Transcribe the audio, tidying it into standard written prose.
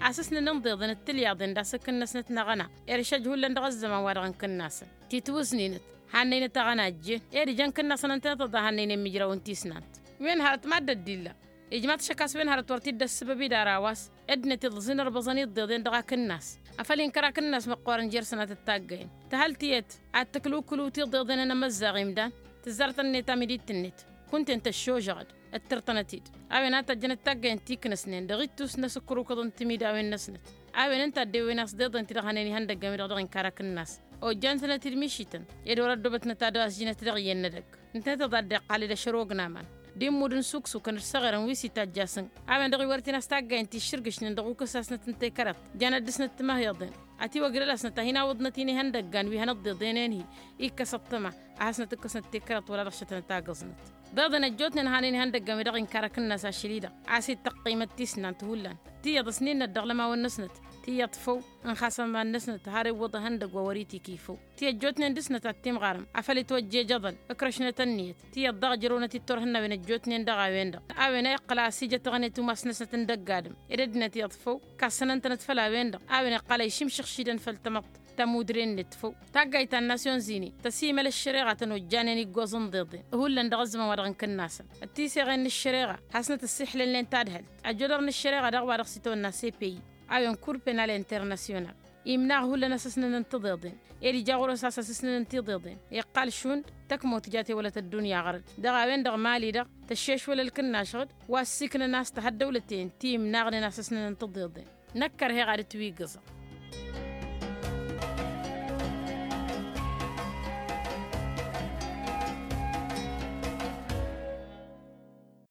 أساسنا ننضيضن التلياضن دا سكن نسنت نغنا إرشاد هو لندغ الزمان وارغن كناس تيتوسنينت هانين تغنا جي إيري جان كناس ننتظر هانين مجرى وانتيسنات وين هارت مادة الديلا إجماعات شكاس وين هارت ورتيد السببي داراواس إدنة تضزين ربزاني الضيضين دغا كناس أفلين كراك الناس مقارن جير سنة التاقين تهالتيت عالتكلو كلو تضيضين أنا مزاغيم دان تزارت النت أميديت النت كنت انت الشوجغد الترتنتيد أوين أنت جنت تاقين تيك نسنين دغيتوس نسكرو كضن تميد أوين نسنت أوين أنت ديوين ناس ضيضين تدغانيني هندق جميل دغين كراك الناس أو جانسنا ترميشيتن يدو ردبتنا تادواس جنة تدغيين ندق انت تضدق على دشروق نامان ديم مودن سوكسو كان صغيرا ويسي تاجاسن أوين دغي ورتي ناس تاقين تشرقش ندغو كساسنا تنتي كرت جانا دسنا تمهيضين أتي وقرلسنا تهينا وضنتيني هندقان ويهنا الضيضينين إيكا سطمة أحسنا تكسنا تكرت ولا رشتنا تاقزنت ضادنا جوتنا نهانين هندقان مدغين كاراكنا ساشليدا عاسي تقيمة تيسنا تهولان تيا ضسنين الدغلما والنسنت تيا طفو انخاسم ما النسنت هاري وضا هندق ووريتي كيفو تيا جوتنا ندسنا تاتيم غارم عفلي توجي جضل اكرشنا تنيت تيا الضغ جرونة تتورهنا بين الجوتنا ندغا ويندا أوين يقلا سيجة تغني توماس نسنة ندق قادم إردنا تيا طفو كاسنا نتفلا ويندا أوين يقلا يشمشخ شيدا فالتمط تمودرين نتفو تاقايت الناسيون زيني تسيمة للشريعة تنوجاني نقوزن ضيضي هو اللي ندغز مورغن كناسا التيسي غين الشريعة حسنة السحل اللي انتادهل أجدرن الشريعة دغوا رخصتو الناسي بي أيون كوربنا الانترناسيونال يمنع هو اللي نسسنا ننتضيضين إيري جاغورو ساسسنا ننتضيضين يقال شون تكمو تجاتي ولا الدنيا غرد دغا وين دغ مالي دغ تشيش ولا الكناش غد واسيكنا ناس تهد دولتين تيم ناغني ناسسنا ننتضيضين نكر هي غادي تويقظ